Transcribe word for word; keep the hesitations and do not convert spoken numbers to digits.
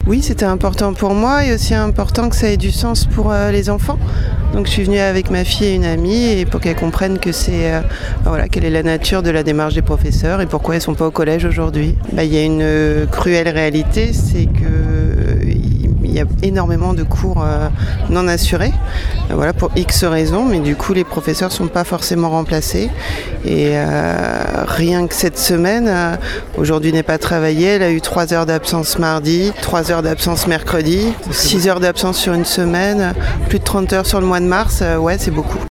Oui, c'était important pour moi et aussi important que ça ait du sens pour euh, les enfants. Donc je suis venue avec ma fille et une amie et pour qu'elles comprennent que c'est euh, voilà, quelle est la nature de la démarche des professeurs et pourquoi elles ne sont pas au collège aujourd'hui. Bah, il y a une euh, cruelle réalité, c'est que euh, il y a énormément de cours euh, non assurés, euh, voilà, pour X raisons, mais du coup les professeurs ne sont pas forcément remplacés. Et euh, rien que cette semaine, euh, aujourd'hui n'est pas travaillée, elle a eu trois heures d'absence mardi, trois heures d'absence mercredi, six heures d'absence sur une semaine, plus de trente heures sur le mois de mars, euh, ouais c'est beaucoup.